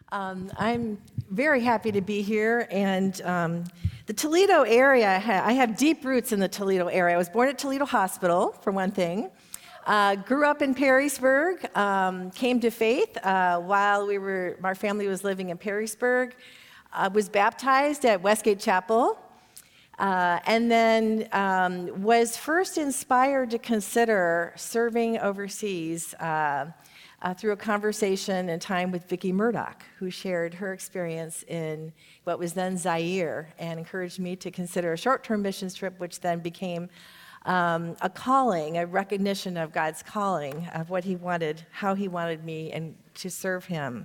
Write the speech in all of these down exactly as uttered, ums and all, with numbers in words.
Um, I'm very happy to be here, and um, the Toledo area, I have deep roots in the Toledo area. I was born at Toledo Hospital, for one thing. Uh, grew up in Perrysburg, um, came to faith uh, while we were, our family was living in Perrysburg. I was baptized at Westgate Chapel, uh, and then um, was first inspired to consider serving overseas uh, Uh, through a conversation and time with Vicki Murdoch, who shared her experience in what was then Zaire and encouraged me to consider a short-term missions trip, which then became um, a calling, a recognition of God's calling, of what he wanted, how he wanted me and to serve him.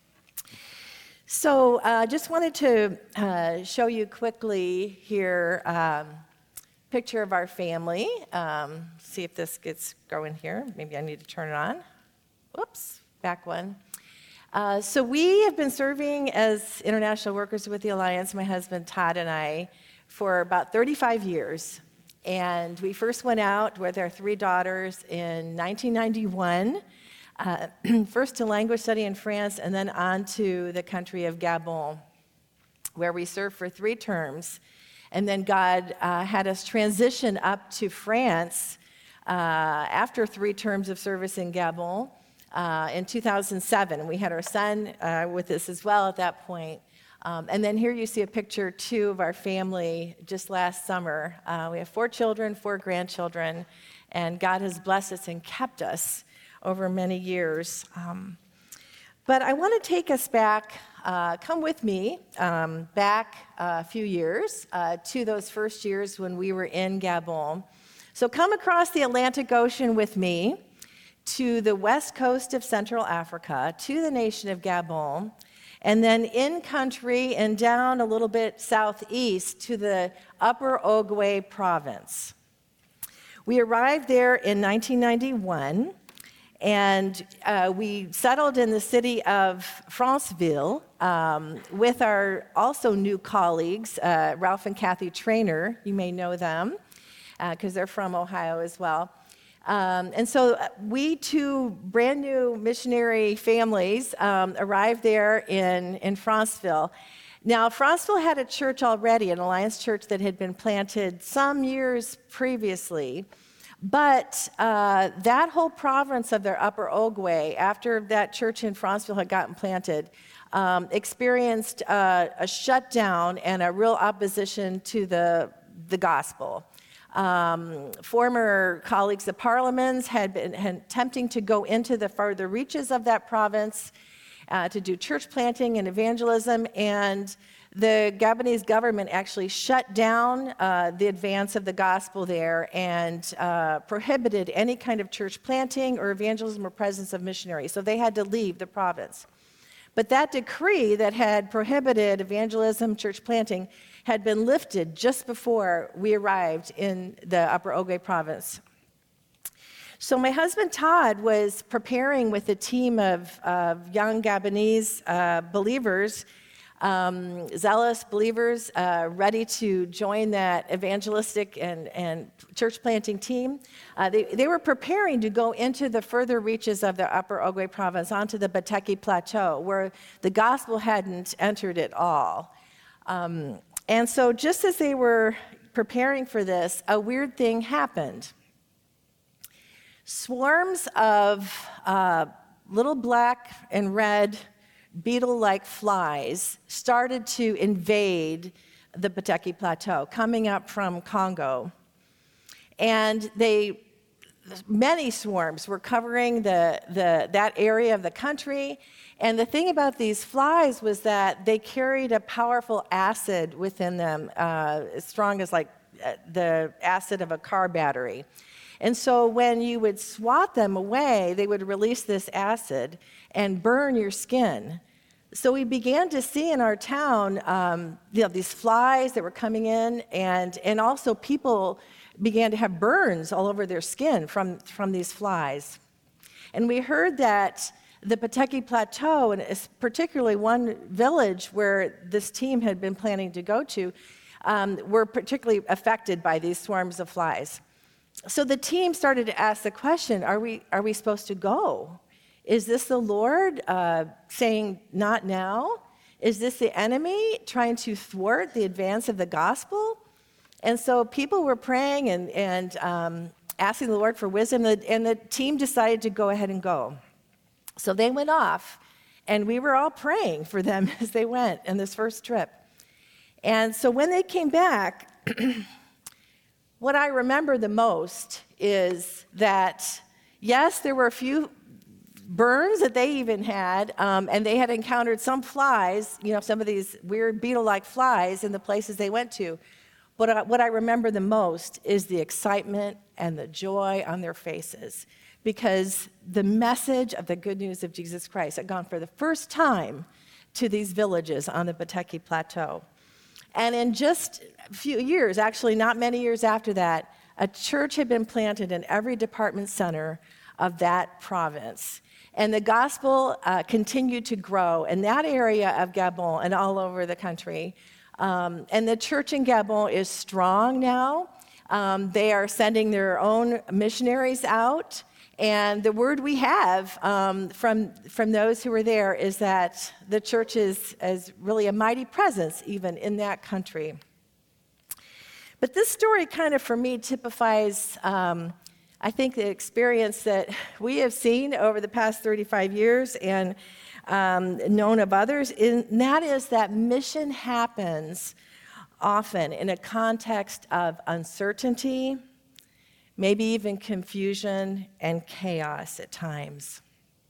So I uh, just wanted to uh, show you quickly here um, picture of our family. Um, see if this gets going here. Maybe I need to turn it on. Whoops, back one. Uh, so we have been serving as international workers with the Alliance, my husband Todd and I, for about thirty-five years. And we first went out with our three daughters in nineteen ninety-one, uh, first to language study in France and then on to the country of Gabon, where we served for three terms. And then God uh, had us transition up to France uh, after three terms of service in Gabon. Uh, in two thousand seven. We had our son uh, with us as well at that point. Um, and then here you see a picture, too, of our family just last summer. Uh, we have four children, four grandchildren, and God has blessed us and kept us over many years. Um, but I want to take us back, uh, come with me, um, back a few years uh, to those first years when we were in Gabon. So come across the Atlantic Ocean with me to the west coast of Central Africa, to the nation of Gabon, and then in country and down a little bit southeast to the Upper Ogwe province. We arrived there in nineteen ninety-one, and uh, we settled in the city of Franceville um, with our also new colleagues, uh, Ralph and Kathy Trainer. You may know them because uh, they're from Ohio as well. Um, and so we two brand new missionary families um, arrived there in, in Franceville. Now, Franceville had a church already, an Alliance church that had been planted some years previously, but uh, that whole province of their Upper Ogwe, after that church in Franceville had gotten planted, um, experienced uh, a shutdown and a real opposition to the, the gospel. Um, former colleagues of parliaments had been had attempting to go into the further reaches of that province uh, to do church planting and evangelism, and the Gabonese government actually shut down uh, the advance of the gospel there and uh, prohibited any kind of church planting or evangelism or presence of missionaries. So they had to leave the province. But that decree that had prohibited evangelism, church planting, had been lifted just before we arrived in the Upper Ogwe province. So my husband Todd was preparing with a team of, of young Gabonese uh, believers, um, zealous believers, uh, ready to join that evangelistic and, and church planting team. Uh, they, they were preparing to go into the further reaches of the Upper Ogwe province, onto the Bateki Plateau, where the gospel hadn't entered at all. Um, And so just as they were preparing for this, a weird thing happened. Swarms of uh, little black and red beetle-like flies started to invade the Bateki Plateau, coming up from Congo. And they, many swarms were covering the, the, that area of the country. And the thing about these flies was that they carried a powerful acid within them, uh, as strong as like the acid of a car battery. And so when you would swat them away, they would release this acid and burn your skin. So we began to see in our town, um, you know, these flies that were coming in, and, and also people began to have burns all over their skin from, from these flies. And we heard that the Bateki Plateau, and particularly one village where this team had been planning to go to, um, were particularly affected by these swarms of flies. So the team started to ask the question, are we, are we supposed to go? Is this the Lord uh, saying, not now? Is this the enemy trying to thwart the advance of the gospel? And so people were praying and, and um, asking the Lord for wisdom, and the team decided to go ahead and go. So they went off, and we were all praying for them as they went on this first trip. And so when they came back, what I remember the most is that, yes, there were a few burns that they even had, um, and they had encountered some flies, you know, some of these weird beetle-like flies in the places they went to. But uh, what I remember the most is the excitement and the joy on their faces, because the message of the good news of Jesus Christ had gone for the first time to these villages on the Pateki Plateau. And in just a few years, actually not many years after that, a church had been planted in every department center of that province. And the gospel uh, continued to grow in that area of Gabon and all over the country. Um, and the church in Gabon is strong now. Um, they are sending their own missionaries out. And the word we have um, from, from those who are there is that the church is, is really a mighty presence even in that country. But this story kind of, for me, typifies, um, I think, the experience that we have seen over the past thirty-five years and um, known of others, and that is that mission happens often in a context of uncertainty, maybe even confusion and chaos at times.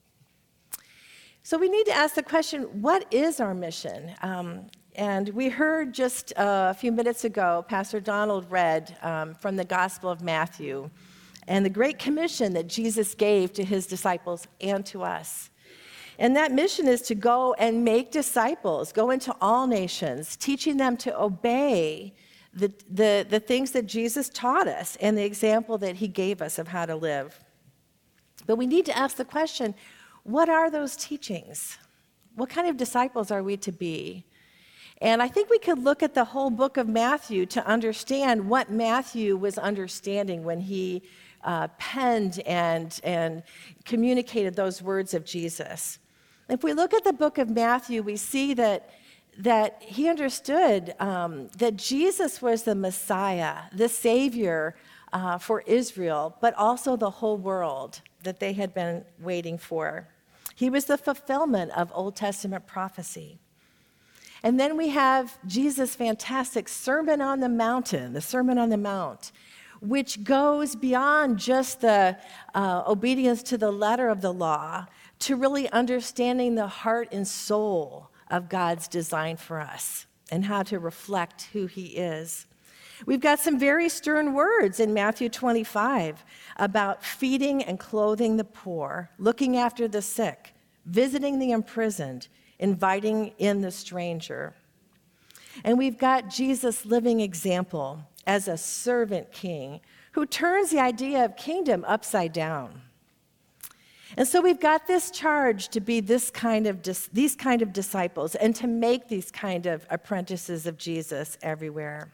So we need to ask the question, what is our mission? Um, and we heard just uh, a few minutes ago, Pastor Donald read um, from the Gospel of Matthew and the Great Commission that Jesus gave to his disciples and to us. And that mission is to go and make disciples, go into all nations, teaching them to obey The, the, the things that Jesus taught us and the example that he gave us of how to live. But we need to ask the question, what are those teachings? What kind of disciples are we to be? And I think we could look at the whole book of Matthew to understand what Matthew was understanding when he uh, penned and, and communicated those words of Jesus. If we look at the book of Matthew, we see that that he understood um, that Jesus was the Messiah, the Savior uh, for Israel, but also the whole world that they had been waiting for. He was the fulfillment of Old Testament prophecy. And then we have Jesus' fantastic Sermon on the Mountain, the Sermon on the Mount, which goes beyond just the uh, obedience to the letter of the law to really understanding the heart and soul of God's design for us and how to reflect who he is. We've got some very stern words in Matthew twenty-five about feeding and clothing the poor, looking after the sick, visiting the imprisoned, inviting in the stranger. And we've got Jesus' living example as a servant king who turns the idea of kingdom upside down. And so we've got this charge to be this kind of dis- these kind of disciples and to make these kind of apprentices of Jesus everywhere.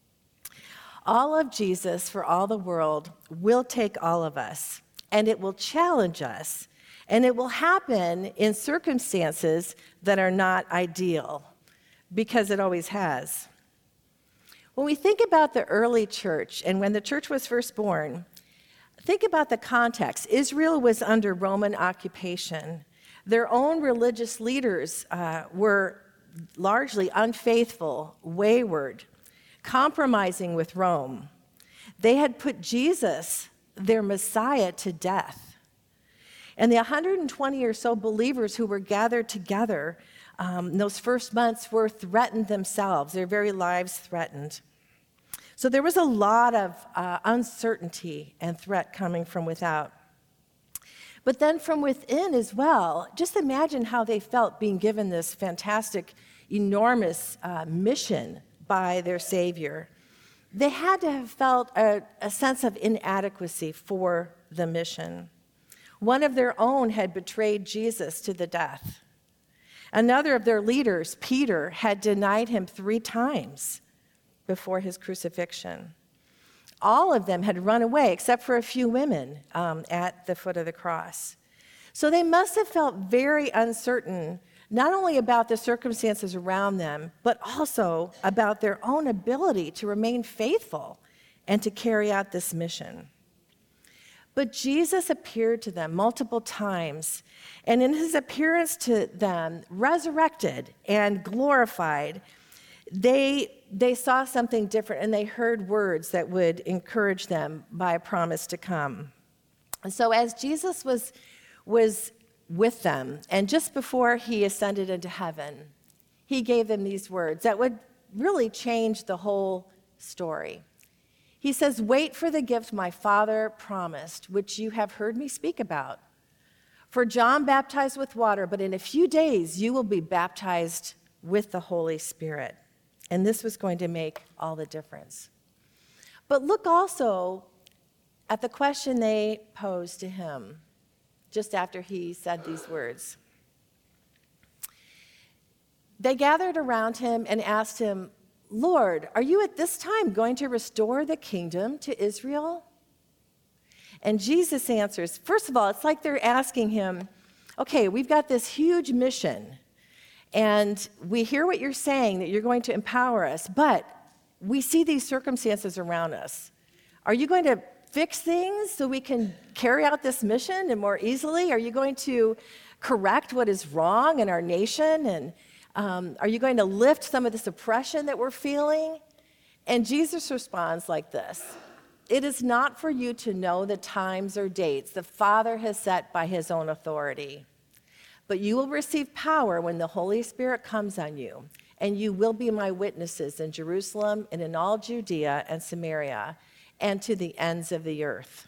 All of Jesus for all the world will take all of us, and it will challenge us, and it will happen in circumstances that are not ideal, because it always has. When we think about the early church and when the church was first born, think about the context. Israel was under Roman occupation. Their own religious leaders uh, were largely unfaithful, wayward, compromising with Rome. They had put Jesus, their Messiah, to death. And the one hundred twenty or so believers who were gathered together um, in those first months were threatened themselves, their very lives threatened. So there was a lot of uh, uncertainty and threat coming from without. But then from within as well, just imagine how they felt being given this fantastic, enormous uh, mission by their Savior. They had to have felt a, a sense of inadequacy for the mission. One of their own had betrayed Jesus to the death. Another of their leaders, Peter, had denied him three times before his crucifixion. All of them had run away, except for a few women um, at the foot of the cross. So they must have felt very uncertain, not only about the circumstances around them, but also about their own ability to remain faithful and to carry out this mission. But Jesus appeared to them multiple times, and in his appearance to them, resurrected and glorified, they, they saw something different, and they heard words that would encourage them by a promise to come. And so as Jesus was, was with them, and just before he ascended into heaven, he gave them these words that would really change the whole story. He says, "Wait for the gift my Father promised, which you have heard me speak about. For John baptized with water, but in a few days you will be baptized with the Holy Spirit." And this was going to make all the difference. But look also at the question they posed to him just after he said these words. They gathered around him and asked him, "Lord, are you at this time going to restore the kingdom to Israel?" And Jesus answers, first of all, it's like they're asking him, okay, we've got this huge mission, and we hear what you're saying, that you're going to empower us, but we see these circumstances around us. Are you going to fix things so we can carry out this mission and more easily? Are you going to correct what is wrong in our nation? And Um, are you going to lift some of this oppression that we're feeling? And Jesus responds like this: "It is not for you to know the times or dates the Father has set by his own authority, but you will receive power when the Holy Spirit comes on you, and you will be my witnesses in Jerusalem and in all Judea and Samaria and to the ends of the earth."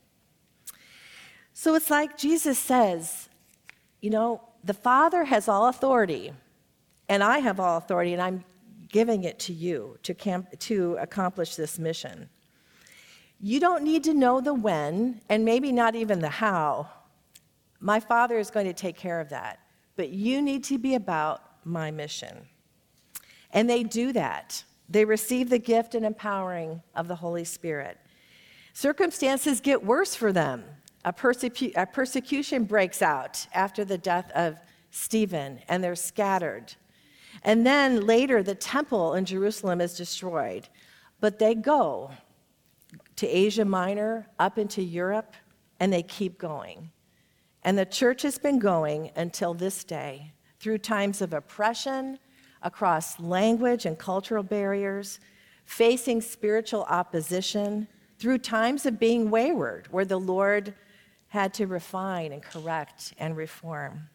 So it's like Jesus says, you know, the Father has all authority, and I have all authority, and I'm giving it to you to, camp, to accomplish this mission. You don't need to know the when, and maybe not even the how. My Father is going to take care of that. But you need to be about my mission. And they do that. They receive the gift and empowering of the Holy Spirit. Circumstances get worse for them. A, persecu- a persecution breaks out after the death of Stephen, and they're scattered. And then later, the temple in Jerusalem is destroyed. But they go to Asia Minor, up into Europe, and they keep going. And the church has been going until this day, through times of oppression, across language and cultural barriers, facing spiritual opposition, through times of being wayward, where the Lord had to refine and correct and reform.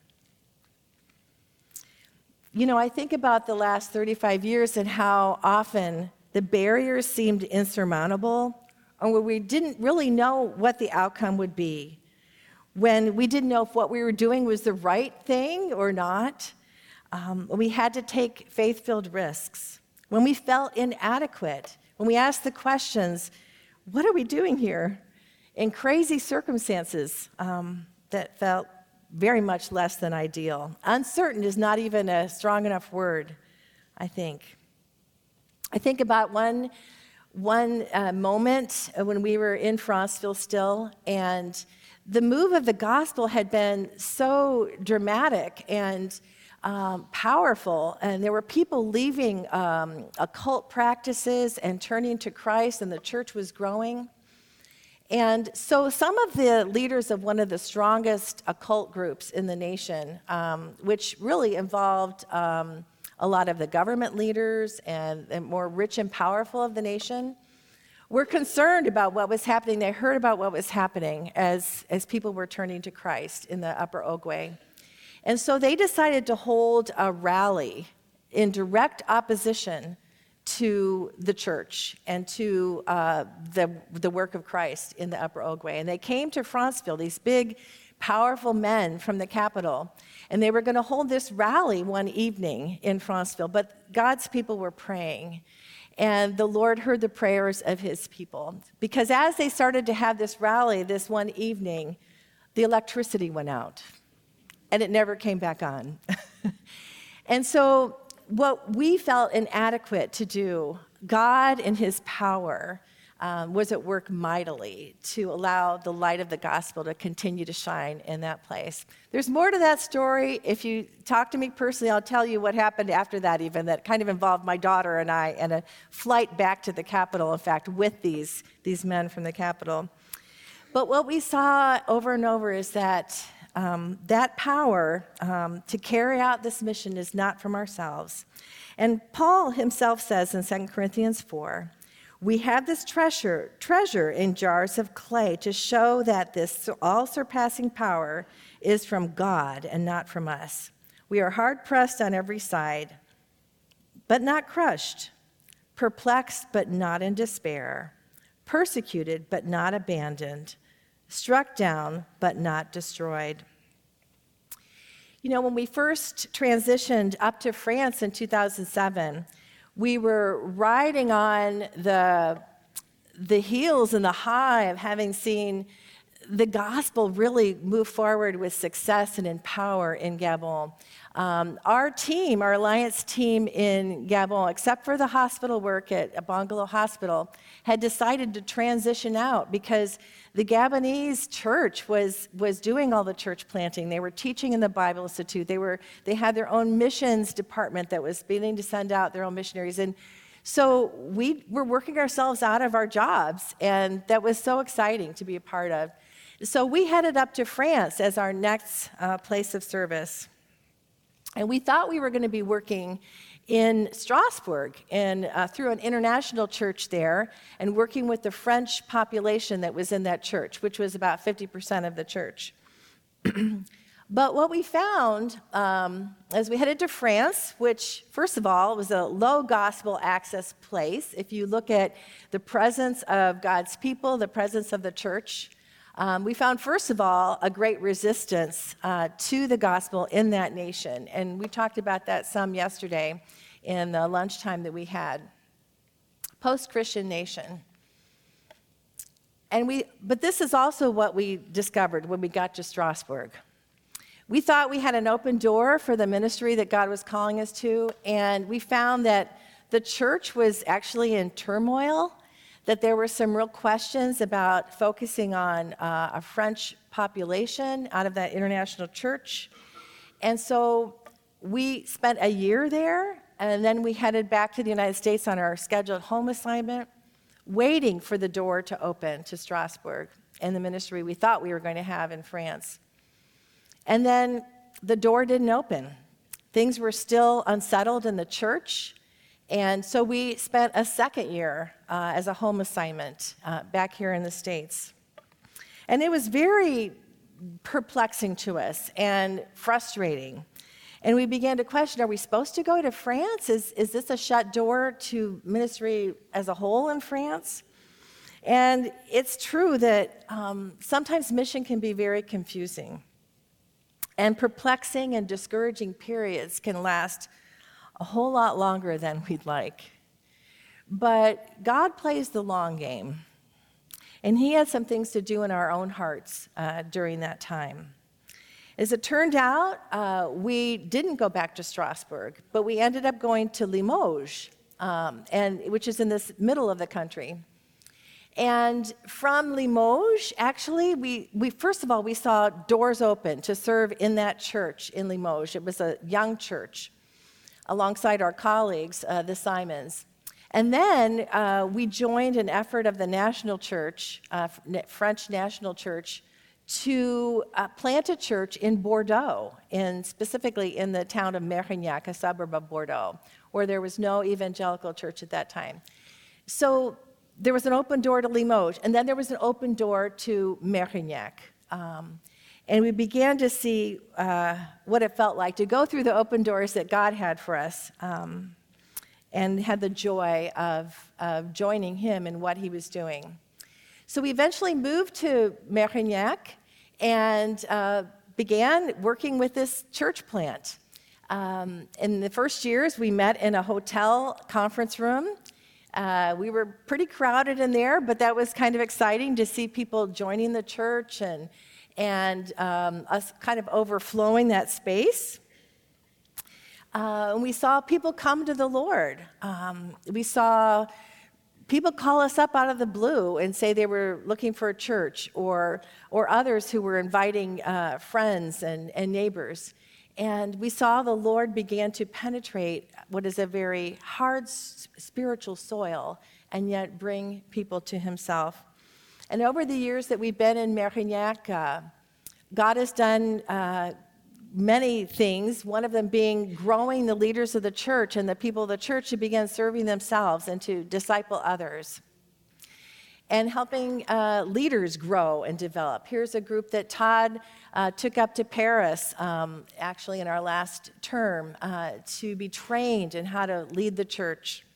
You know, I think about the last thirty-five years and how often the barriers seemed insurmountable, or where we didn't really know what the outcome would be, when we didn't know if what we were doing was the right thing or not. Um, we had to take faith-filled risks. When we felt inadequate, when we asked the questions, what are we doing here? In crazy circumstances um, that felt very much less than ideal. Uncertain is not even a strong enough word, I think. I think about one, one uh, moment when we were in Franceville still, and the move of the gospel had been so dramatic and um, powerful, and there were people leaving um, occult practices and turning to Christ, and the church was growing. And so some of the leaders of one of the strongest occult groups in the nation, um, which really involved um, a lot of the government leaders and the more rich and powerful of the nation, were concerned about what was happening. They heard about what was happening as, as people were turning to Christ in the Upper Ogwe. And so they decided to hold a rally in direct opposition to the church and to uh, the, the work of Christ in the Upper Ogwe. And they came to Franceville, these big, powerful men from the capital, and they were going to hold this rally one evening in Franceville, but God's people were praying, and the Lord heard the prayers of his people. Because as they started to have this rally this one evening, the electricity went out, and it never came back on. And so what we felt inadequate to do, God in his power um, was at work mightily to allow the light of the gospel to continue to shine in that place. There's more to that story. If you talk to me personally, I'll tell you what happened after that even, that kind of involved my daughter and I and a flight back to the Capitol, in fact, with these, these men from the Capitol. But what we saw over and over is that um, that power um, to carry out this mission is not from ourselves. And Paul himself says in Second Corinthians four, we have this treasure, treasure in jars of clay to show that this all-surpassing power is from God and not from us. We are hard-pressed on every side, but not crushed, perplexed, but not in despair, persecuted, but not abandoned, struck down, but not destroyed. You know, when we first transitioned up to France in two thousand seven, we were riding on the, the heels and the high of having seen the gospel really move forward with success and in power in Gabon. Um, our team, our Alliance team in Gabon, except for the hospital work at Bongolo Hospital, had decided to transition out because the Gabonese church was, was doing all the church planting. They were teaching in the Bible Institute. They, were, they had their own missions department that was beginning to send out their own missionaries. And so we were working ourselves out of our jobs, and that was so exciting to be a part of. So we headed up to France as our next uh, place of service. And we thought we were going to be working in Strasbourg and uh, through an international church there and working with the French population that was in that church, which was about fifty percent of the church. But what we found um, as we headed to France, which, first of all, was a low gospel access place. If you look at the presence of God's people, the presence of the church, Um, we found, first of all, a great resistance uh, to the gospel in that nation. And we talked about that some yesterday in the lunchtime that we had. Post-Christian nation. And we, but this is also what we discovered when we got to Strasbourg. We thought we had an open door for the ministry that God was calling us to, and we found that the church was actually in turmoil, that there were some real questions about focusing on uh, a French population out of that international church. And so we spent a year there, and then we headed back to the United States on our scheduled home assignment, waiting for the door to open to Strasbourg and the ministry we thought we were going to have in France. And then the door didn't open. Things were still unsettled in the church. And so we spent a second year uh, as a home assignment uh, back here in the States. And it was very perplexing to us and frustrating. And we began to question, are we supposed to go to France? Is, is this a shut door to ministry as a whole in France? And it's true that um, sometimes mission can be very confusing. And perplexing and discouraging periods can last a whole lot longer than we'd like. But God plays the long game, and he had some things to do in our own hearts uh, during that time. As it turned out, uh, we didn't go back to Strasbourg, but we ended up going to Limoges, um, and, which is in the middle of the country. And from Limoges, actually, we, we first of all, we saw doors open to serve in that church in Limoges. It was a young church, alongside our colleagues, uh, the Simons. And then uh, we joined an effort of the National Church, uh, French National Church, to uh, plant a church in Bordeaux, in, specifically in the town of Mérignac, a suburb of Bordeaux, where there was no evangelical church at that time. So there was an open door to Limoges, and then there was an open door to Mérignac. Um, And we began to see uh, what it felt like to go through the open doors that God had for us, um, and had the joy of, of joining him in what he was doing. So we eventually moved to Mérignac and uh, began working with this church plant. Um, in the first years, we met in a hotel conference room. Uh, we were pretty crowded in there, but that was kind of exciting to see people joining the church and and um, us kind of overflowing that space. Uh, and we saw people come to the Lord. Um, we saw people call us up out of the blue and say they were looking for a church, or, or others who were inviting uh, friends and, and neighbors. And we saw the Lord began to penetrate what is a very hard s- spiritual soil and yet bring people to himself. And over the years that we've been in Mérignac, uh, God has done uh, many things, one of them being growing the leaders of the church and the people of the church to begin serving themselves and to disciple others, and helping uh, leaders grow and develop. Here's a group that Todd uh, took up to Paris, um, actually in our last term, uh, to be trained in how to lead the church.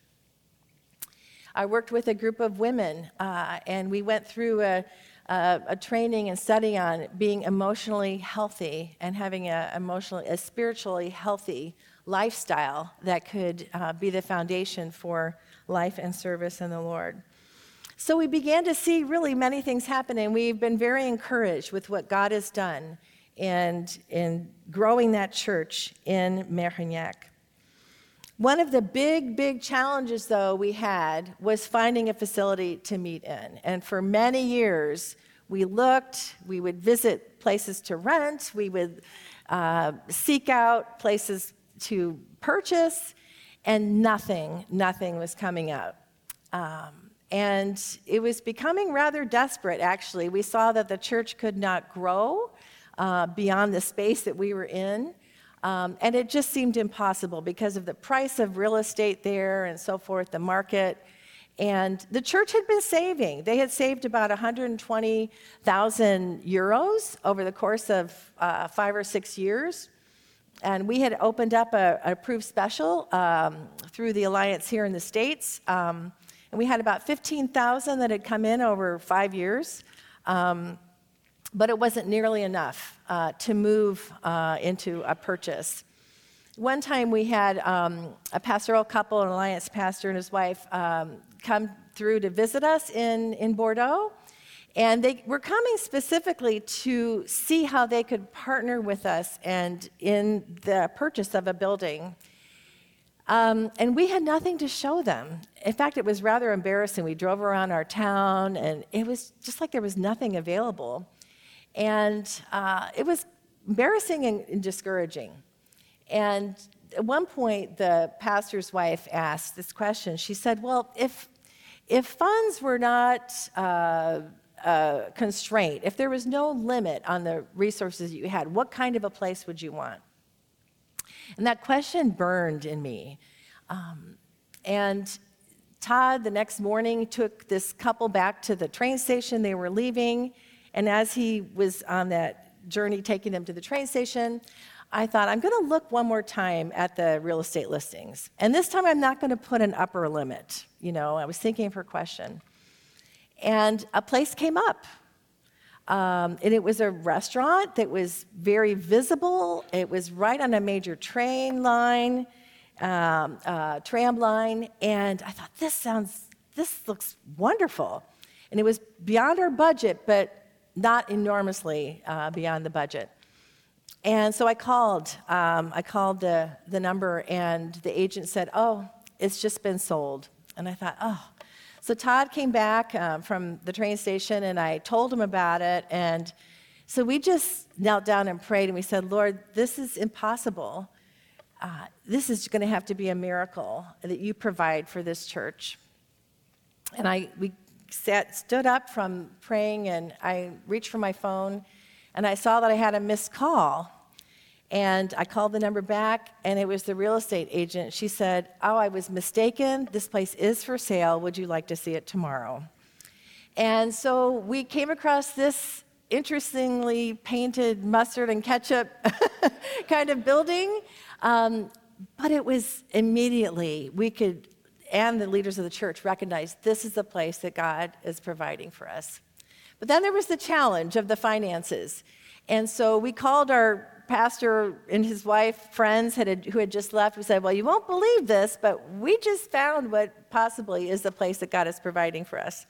I worked with a group of women, uh, and we went through a, a, a training and study on being emotionally healthy and having a emotionally, a spiritually healthy lifestyle that could uh, be the foundation for life and service in the Lord. So we began to see really many things happen, and we've been very encouraged with what God has done in, in growing that church in Mérignac. One of the big, big challenges, though, we had was finding a facility to meet in. And for many years, we looked, we would visit places to rent, we would uh, seek out places to purchase, and nothing, nothing was coming up. Um, and it was becoming rather desperate, actually. We saw that the church could not grow uh, beyond the space that we were in. Um, and it just seemed impossible because of the price of real estate there and so forth, the market. And the church had been saving. They had saved about one hundred twenty thousand euros over the course of uh, five or six years. And we had opened up a, a approved special um, through the Alliance here in the States. Um, and we had about fifteen thousand that had come in over five years. Um, But it wasn't nearly enough uh, to move uh, into a purchase. One time we had um, a pastoral couple, an Alliance pastor and his wife, um, come through to visit us in, in Bordeaux. And they were coming specifically to see how they could partner with us and in the purchase of a building. Um, and we had nothing to show them. In fact, it was rather embarrassing. We drove around our town, and it was just like there was nothing available. And uh, it was embarrassing and, and discouraging. And at one point, the pastor's wife asked this question. She said, well, if, if funds were not uh, a constraint, if there was no limit on the resources you had, what kind of a place would you want? And that question burned in me. Um, and Todd, the next morning, took this couple back to the train station. They were leaving. And as he was on that journey taking them to the train station, I thought, I'm going to look one more time at the real estate listings. And this time I'm not going to put an upper limit. You know, I was thinking of her question. And a place came up. Um, and it was a restaurant that was very visible. It was right on a major train line, um, uh, tram line. And I thought, this sounds, this looks wonderful. And it was beyond our budget, but not enormously uh, beyond the budget. And so I called. Um, I called the, the number, and the agent said, oh, it's just been sold. And I thought, oh. So Todd came back um, from the train station, and I told him about it. And so we just knelt down and prayed, and we said, Lord, this is impossible. Uh, this is going to have to be a miracle that you provide for this church. And I we sat, stood up from praying, and I reached for my phone, and I saw that I had a missed call. And I called the number back, and it was the real estate agent. She said, oh, I was mistaken. This place is for sale. Would you like to see it tomorrow? And so we came across this interestingly painted mustard and ketchup kind of building. Um, but it was immediately, we could, and the leaders of the church recognized this is the place that God is providing for us. But then there was the challenge of the finances. And so we called our pastor and his wife, friends had, who had just left. We said, well, you won't believe this, but we just found what possibly is the place that God is providing for us.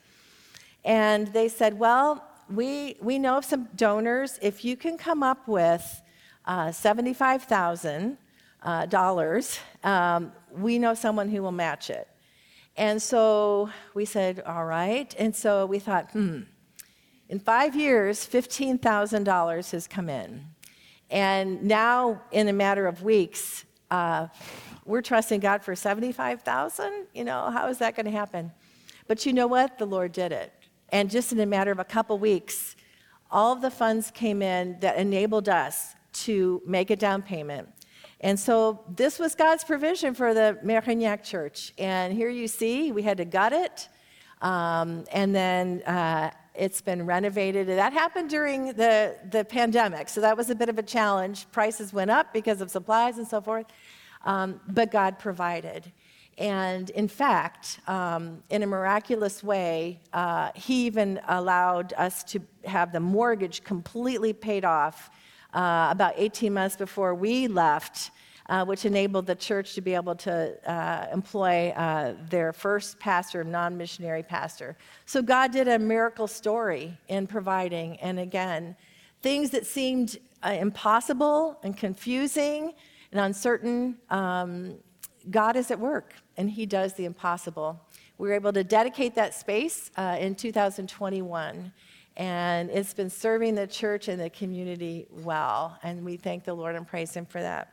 And they said, well, we we know of some donors. If you can come up with uh, seventy-five thousand dollars, uh, um, we know someone who will match it. And so we said, all right. And so we thought, hmm, in five years, fifteen thousand dollars has come in. And now, in a matter of weeks, uh, we're trusting God for seventy-five thousand dollars. You know, how is that going to happen? But you know what? The Lord did it. And just in a matter of a couple weeks, all of the funds came in that enabled us to make a down payment. And so this was God's provision for the Mérignac Church. And here you see, we had to gut it. Um, and then uh, it's been renovated. That happened during the, the pandemic. So that was a bit of a challenge. Prices went up because of supplies and so forth. Um, but God provided. And in fact, um, in a miraculous way, uh, he even allowed us to have the mortgage completely paid off uh, about eighteen months before we left, uh, which enabled the church to be able to uh, employ uh, their first pastor, non-missionary pastor. So God did a miracle story in providing. And again, things that seemed uh, impossible and confusing and uncertain, um, God is at work, and he does the impossible. We were able to dedicate that space uh, in two thousand twenty-one, and it's been serving the church and the community well, and we thank the Lord and praise him for that.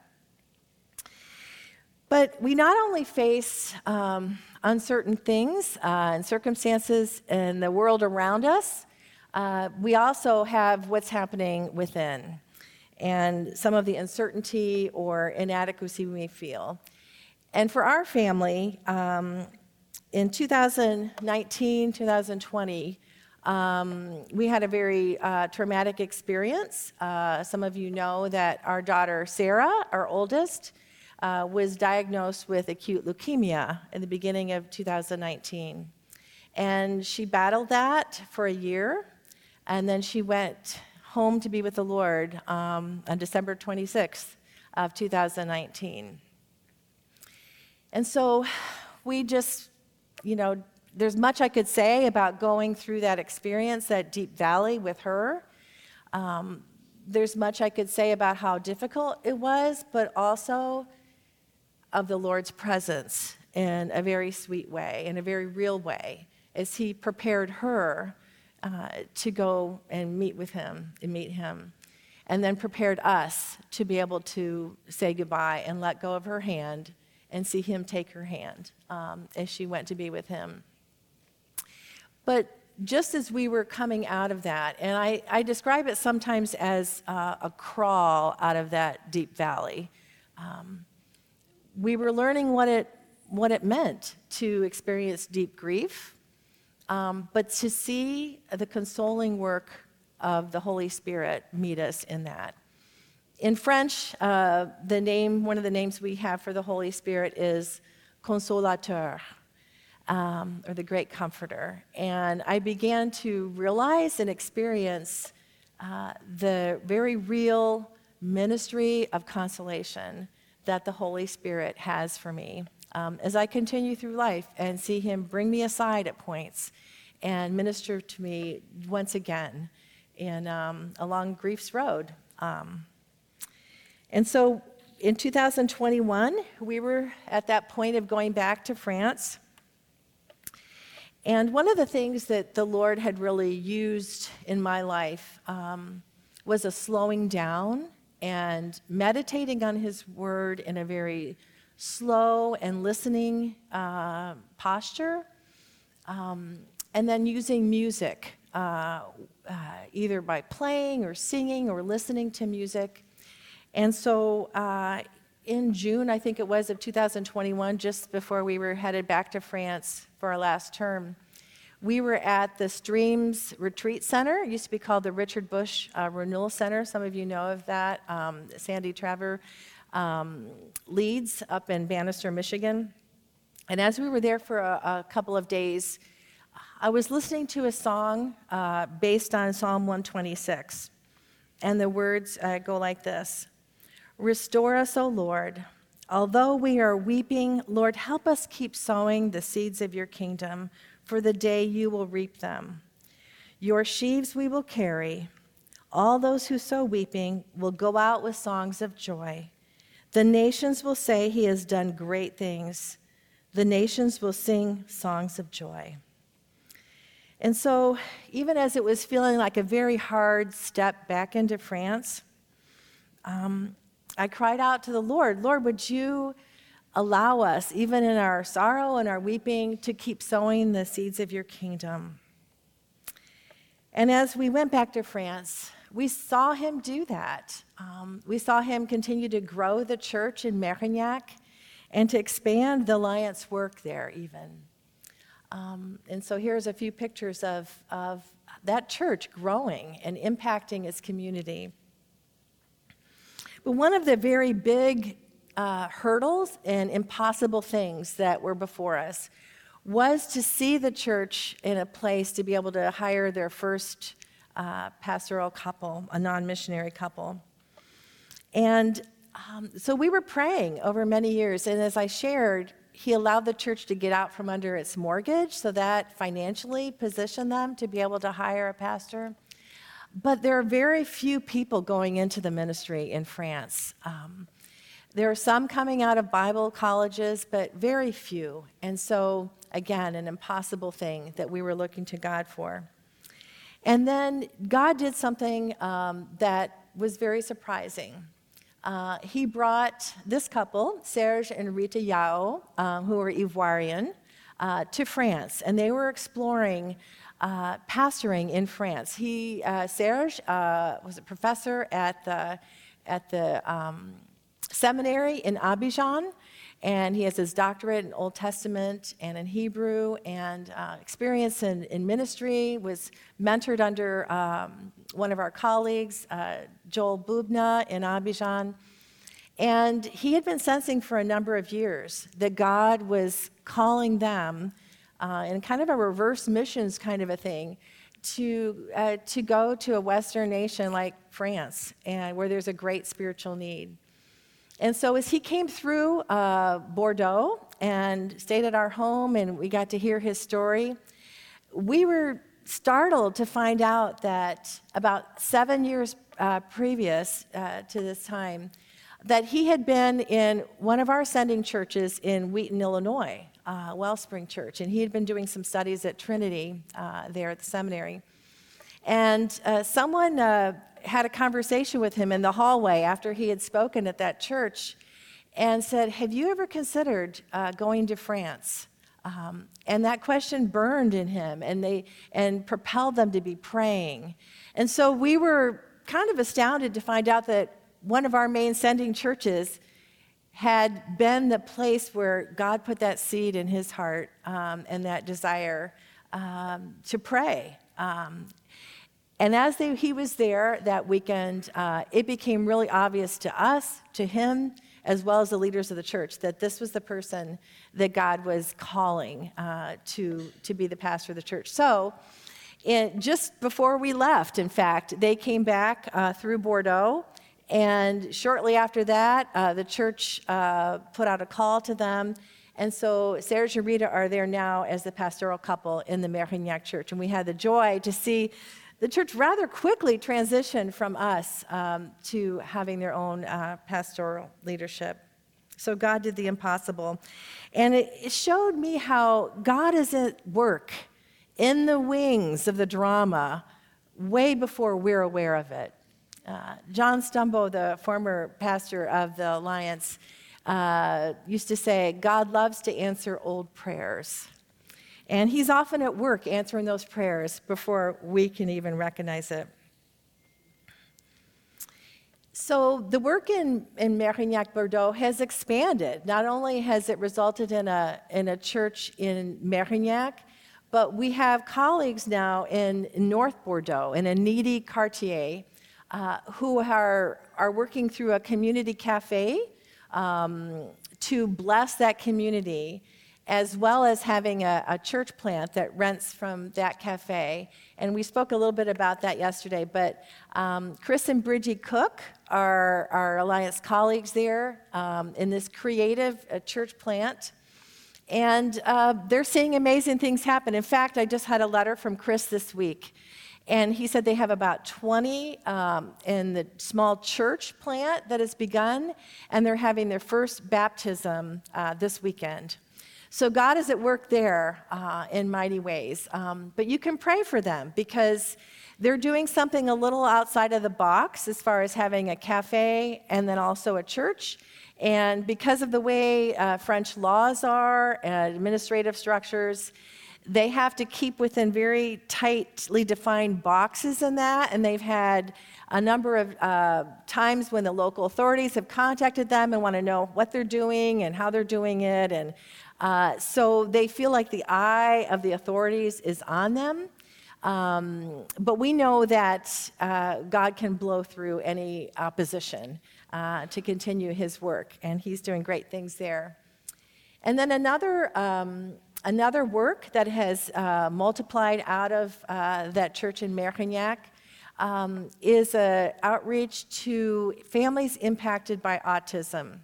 But we not only face um, uncertain things uh, and circumstances in the world around us, uh, we also have what's happening within and some of the uncertainty or inadequacy we may feel. And for our family, um, in two thousand nineteen, two thousand twenty, um, we had a very uh, traumatic experience. Uh, some of you know that our daughter, Sarah, our oldest, uh, was diagnosed with acute leukemia in the beginning of two thousand nineteen. And she battled that for a year, and then she went home to be with the Lord um, on December twenty-sixth of two thousand nineteen. And so we just, you know, there's much I could say about going through that experience, that deep valley with her. Um, there's much I could say about how difficult it was, but also of the Lord's presence in a very sweet way, in a very real way, as he prepared her uh, to go and meet with him and meet him, and then prepared us to be able to say goodbye and let go of her hand and see him take her hand um, as she went to be with him. But just as we were coming out of that, and I, I describe it sometimes as uh, a crawl out of that deep valley, um, we were learning what it, what it meant to experience deep grief, um, but to see the consoling work of the Holy Spirit meet us in that. In French, uh, the name, one of the names we have for the Holy Spirit is Consolateur, um, or the Great Comforter. And I began to realize and experience uh, the very real ministry of consolation that the Holy Spirit has for me um, as I continue through life and see him bring me aside at points and minister to me once again in, um, along grief's road. Um, And so in two thousand twenty-one, we were at that point of going back to France. And one of the things that the Lord had really used in my life um, was a slowing down and meditating on his word in a very slow and listening uh, posture, um, and then using music, uh, uh, either by playing or singing or listening to music. And so uh, in June, I think it was, of two thousand twenty-one, just before we were headed back to France for our last term, we were at the Streams Retreat Center. It used to be called the Richard Bush uh, Renewal Center. Some of you know of that. Um, Sandy Trevor um, leads up in Bannister, Michigan. And as we were there for a, a couple of days, I was listening to a song uh, based on Psalm one twenty-six. And the words uh, go like this. Restore us, O Lord. Although we are weeping, Lord, help us keep sowing the seeds of your kingdom, for the day you will reap them. Your sheaves we will carry. All those who sow weeping will go out with songs of joy. The nations will say he has done great things. The nations will sing songs of joy. And so, even as it was feeling like a very hard step back into France, um, I cried out to the Lord, Lord, would you allow us, even in our sorrow and our weeping, to keep sowing the seeds of your kingdom? And as we went back to France, we saw him do that. Um, we saw him continue to grow the church in Mérignac and to expand the Alliance work there even. Um, and so here's a few pictures of, of that church growing and impacting its community. But one of the very big uh, hurdles and impossible things that were before us was to see the church in a place to be able to hire their first uh, pastoral couple, a non-missionary couple. And um, so we were praying over many years, and as I shared, he allowed the church to get out from under its mortgage so that financially positioned them to be able to hire a pastor. But there are very few people going into the ministry in France. Um, there are some coming out of Bible colleges, but very few. And so, again, an impossible thing that we were looking to God for. And then God did something um, that was very surprising. Uh, he brought this couple, Serge and Rita Yao, uh, who are Ivoirian, uh, to France, and they were exploring uh, pastoring in France. He, uh, Serge, uh, was a professor at the at the um, seminary in Abidjan, and he has his doctorate in Old Testament and in Hebrew, and uh, experience in, in ministry, was mentored under um, one of our colleagues, uh, Joel Bubna in Abidjan. And he had been sensing for a number of years that God was calling them uh, in kind of a reverse missions kind of a thing to, uh, to go to a Western nation like France, and where there's a great spiritual need. And so as he came through uh, Bordeaux and stayed at our home and we got to hear his story, we were startled to find out that about seven years uh, previous uh, to this time, that he had been in one of our sending churches in Wheaton, Illinois, uh, Wellspring Church, and he had been doing some studies at Trinity uh, there at the seminary. And uh, someone uh, had a conversation with him in the hallway after he had spoken at that church and said, have you ever considered uh, going to France? Um, and that question burned in him and they and propelled them to be praying. And so we were kind of astounded to find out that one of our main sending churches had been the place where God put that seed in his heart um, and that desire um, to pray. Um, And as they, he was there that weekend, uh, it became really obvious to us, to him, as well as the leaders of the church, that this was the person that God was calling uh, to, to be the pastor of the church. So in, just before we left, in fact, they came back uh, through Bordeaux, and shortly after that, uh, the church uh, put out a call to them. And so Serge and Rita are there now as the pastoral couple in the Mérignac church. And we had the joy to see the church rather quickly transitioned from us um, to having their own uh, pastoral leadership. So God did the impossible. And it, it showed me how God is at work in the wings of the drama way before we're aware of it. Uh, John Stumbo, the former pastor of the Alliance, uh, used to say, God loves to answer old prayers. And he's often at work answering those prayers before we can even recognize it. So the work in, in Mérignac, Bordeaux has expanded. Not only has it resulted in a, in a church in Mérignac, but we have colleagues now in North Bordeaux, in a needy quartier, uh, who are, are working through a community cafe um, to bless that community, as well as having a, a church plant that rents from that cafe. And we spoke a little bit about that yesterday, but um, Chris and Bridgie Cook are our Alliance colleagues there um, in this creative uh, church plant. And uh, they're seeing amazing things happen. In fact, I just had a letter from Chris this week, and he said they have about twenty um, in the small church plant that has begun, and they're having their first baptism uh, this weekend. So God is at work there uh, in mighty ways. Um, but you can pray for them because they're doing something a little outside of the box as far as having a cafe and then also a church. And because of the way uh, French laws are and administrative structures, they have to keep within very tightly defined boxes in that. And they've had a number of uh, times when the local authorities have contacted them and want to know what they're doing and how they're doing it. And uh, so they feel like the eye of the authorities is on them. Um, but we know that uh, God can blow through any opposition uh, to continue his work, and he's doing great things there. And then another um, another work that has uh, multiplied out of uh, that church in Mérignac um, is an outreach to families impacted by autism.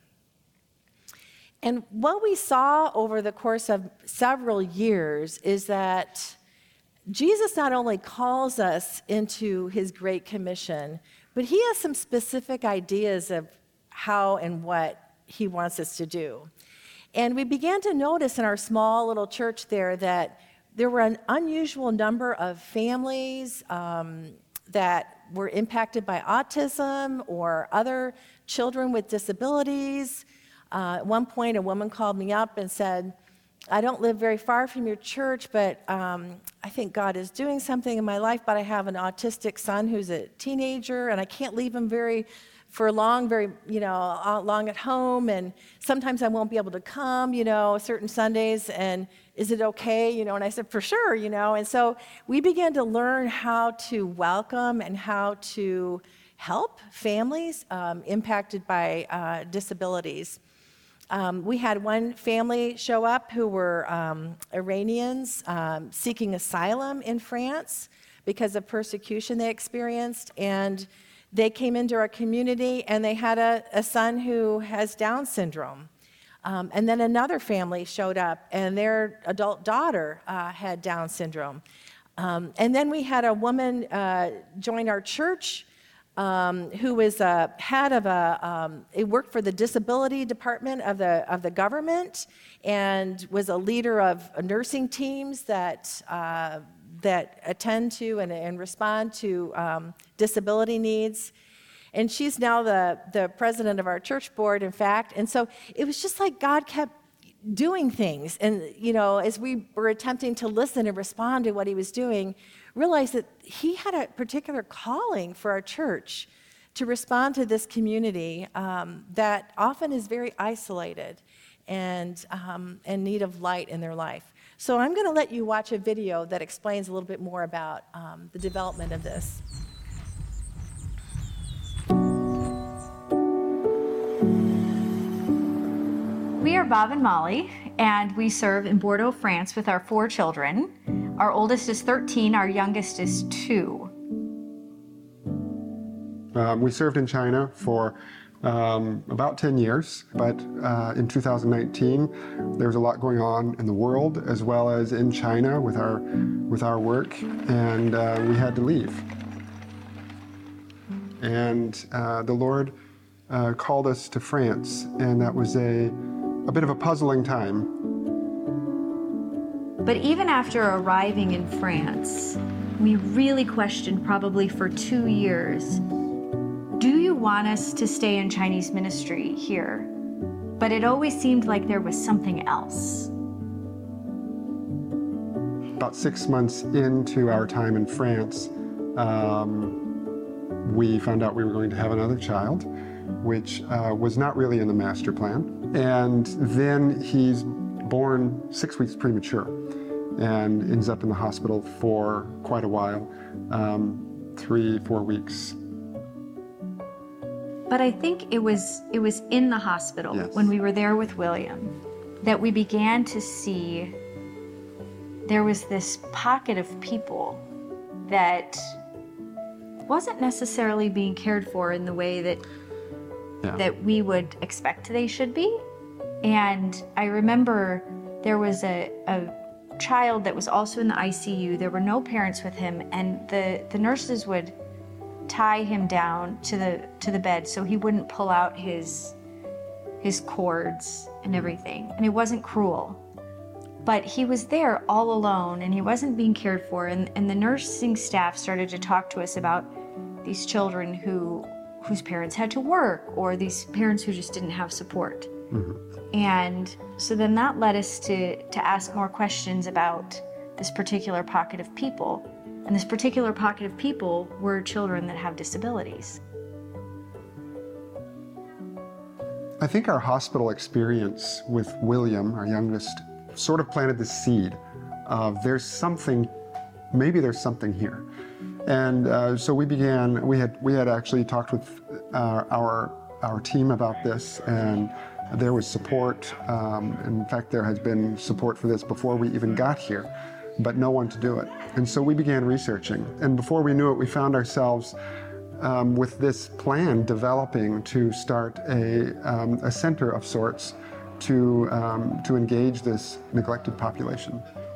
And what we saw over the course of several years is that Jesus not only calls us into his Great Commission, but he has some specific ideas of how and what he wants us to do. And we began to notice in our small little church there that there were an unusual number of families um, that were impacted by autism or other children with disabilities. Uh, at one point, a woman called me up and said, I don't live very far from your church, but um, I think God is doing something in my life, but I have an autistic son who's a teenager, and I can't leave him very for long, very, you know, long at home, and sometimes I won't be able to come, you know, certain Sundays, and is it okay, you know, and I said, for sure, you know, and so we began to learn how to welcome and how to help families um, impacted by uh, disabilities. Um, we had one family show up who were um, Iranians um, seeking asylum in France because of persecution they experienced, and they came into our community, and they had a, a son who has Down syndrome. Um, and then another family showed up, and their adult daughter uh, had Down syndrome. Um, and then we had a woman uh, join our church um, who was a head of a, um, it worked for the disability department of the of the government, and was a leader of nursing teams that uh, that attend to and, and respond to um, disability needs. And she's now the, the president of our church board, in fact. And so it was just like God kept doing things. And, you know, as we were attempting to listen and respond to what he was doing, realized that he had a particular calling for our church to respond to this community um, that often is very isolated and um, in need of light in their life. So I'm going to let you watch a video that explains a little bit more about um, the development of this. We are Bob and Molly, and we serve in Bordeaux, France with our four children. Our oldest is thirteen, our youngest is two. Um, we served in China for Um, about ten years, but uh, in two thousand nineteen, there was a lot going on in the world as well as in China with our with our work, and uh, we had to leave. And uh, the Lord uh, called us to France, and that was a a bit of a puzzling time. But even after arriving in France, we really questioned probably for two years. Do you want us to stay in Chinese ministry here? But it always seemed like there was something else. About six months into our time in France, um, we found out we were going to have another child, which uh, was not really in the master plan. And then he's born six weeks premature and ends up in the hospital for quite a while, um, three, four weeks. But I think it was it was in the hospital, yes, when we were there with William, that we began to see there was this pocket of people that wasn't necessarily being cared for in the way that yeah. that we would expect they should be. And I remember there was a, a child that was also in the I C U. There were no parents with him, and the, the nurses would tie him down to the to the bed so he wouldn't pull out his his cords and everything. And it wasn't cruel, But he was there all alone and he wasn't being cared for. And, and the nursing staff started to talk to us about these children who whose parents had to work, or these parents who just didn't have support. Mm-hmm. And so then that led us to, to ask more questions about this particular pocket of people. And this particular pocket of people were children that have disabilities. I think our hospital experience with William, our youngest, sort of planted the seed of there's something, maybe there's something here. And uh, so we began, we had we had actually talked with uh, our our team about this, and there was support. Um, in fact, there has been support for this before we even got here, but no one to do it. And so we began researching, and before we knew it, we found ourselves um, with this plan developing to start a, um, a center of sorts to, um, to engage this neglected population.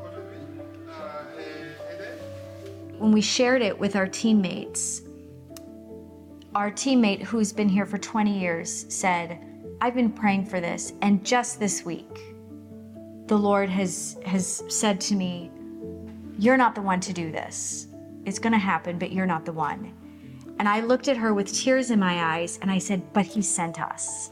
When we shared it with our teammates, our teammate who's been here for twenty years said, I've been praying for this, and just this week, the Lord has, has said to me, you're not the one to do this. It's gonna happen, but you're not the one. And I looked at her with tears in my eyes, and I said, but he sent us.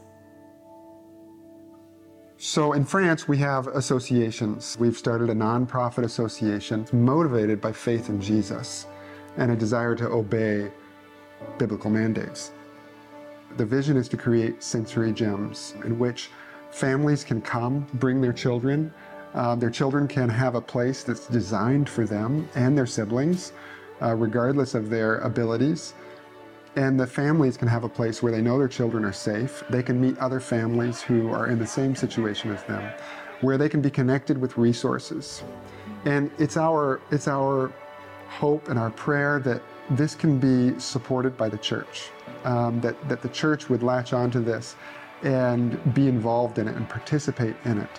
So in France, we have associations. We've started a nonprofit association motivated by faith in Jesus and a desire to obey biblical mandates. The vision is to create sensory gyms in which families can come, bring their children. Uh, their children can have a place that's designed for them and their siblings, uh, regardless of their abilities. And the families can have a place where they know their children are safe. They can meet other families who are in the same situation as them, where they can be connected with resources. And it's our, it's our hope and our prayer that this can be supported by the church, um, that, that the church would latch onto this and be involved in it and participate in it.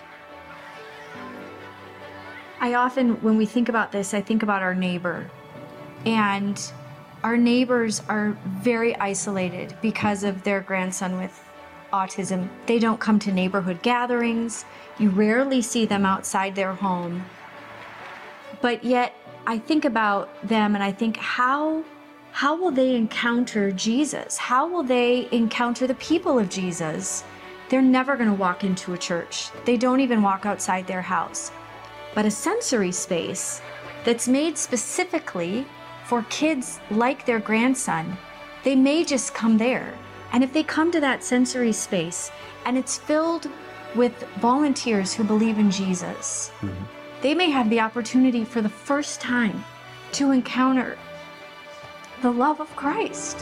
I often, when we think about this, I think about our neighbor. And our neighbors are very isolated because of their grandson with autism. They don't come to neighborhood gatherings. You rarely see them outside their home. But yet, I think about them and I think, how, how will they encounter Jesus? How will they encounter the people of Jesus? They're never going to walk into a church. They don't even walk outside their house. But a sensory space that's made specifically for kids like their grandson, they may just come there. And if they come to that sensory space and it's filled with volunteers who believe in Jesus, mm-hmm. they may have the opportunity for the first time to encounter the love of Christ.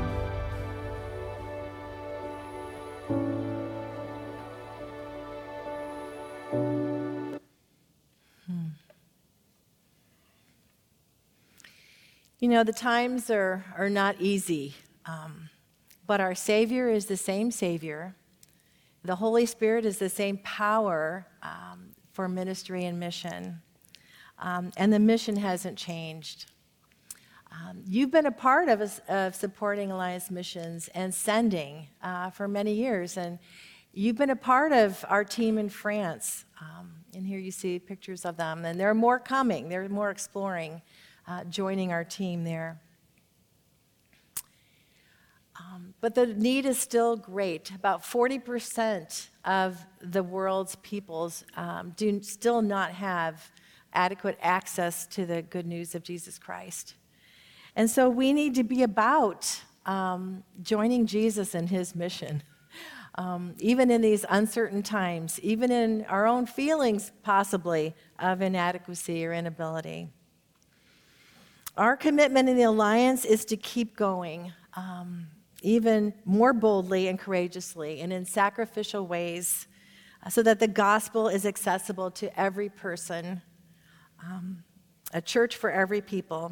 You know, the times are, are not easy, um, but our Savior is the same Savior. The Holy Spirit is the same power um, for ministry and mission, um, and the mission hasn't changed. Um, you've been a part of, us, of supporting Alliance Missions and sending uh, for many years, and you've been a part of our team in France. Um, and here you see pictures of them, and there are more coming. There are more exploring. Uh, joining our team there. Um, but the need is still great. About forty percent of the world's peoples um, do still not have adequate access to the good news of Jesus Christ. And so we need to be about um, joining Jesus in his mission. Um, even in these uncertain times, even in our own feelings, possibly, of inadequacy or inability. Our commitment in the Alliance is to keep going, um, even more boldly and courageously and in sacrificial ways, uh, so that the gospel is accessible to every person, um, a church for every people.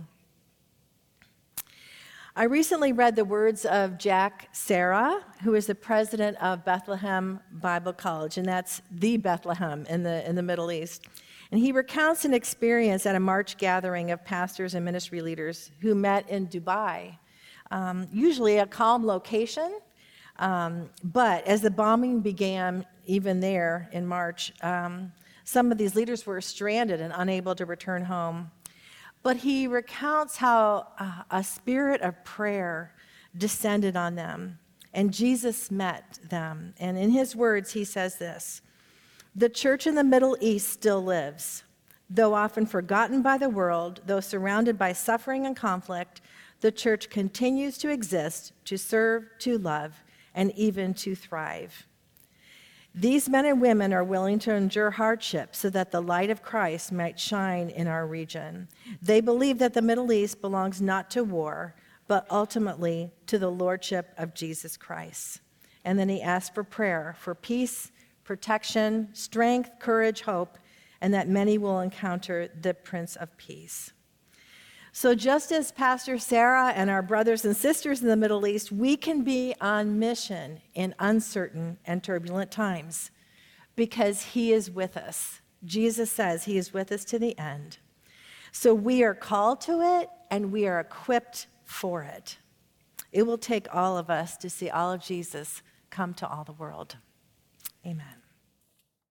I recently read the words of Jack Serra, who is the president of Bethlehem Bible College, and that's the Bethlehem in the, in the Middle East. And he recounts an experience at a March gathering of pastors and ministry leaders who met in Dubai, um, usually a calm location. Um, but as the bombing began, even there in March, um, some of these leaders were stranded and unable to return home. But he recounts how uh, a spirit of prayer descended on them, and Jesus met them. And in his words, he says this: "The church in the Middle East still lives. Though often forgotten by the world, though surrounded by suffering and conflict, the church continues to exist, to serve, to love, and even to thrive. These men and women are willing to endure hardship so that the light of Christ might shine in our region. They believe that the Middle East belongs not to war, but ultimately to the lordship of Jesus Christ." And then he asked for prayer for peace, protection, strength, courage, hope, and that many will encounter the Prince of Peace. So just as Pastor Sarah and our brothers and sisters in the Middle East, we can be on mission in uncertain and turbulent times because he is with us. Jesus says he is with us to the end. So we are called to it and we are equipped for it. It will take all of us to see all of Jesus come to all the world. Amen.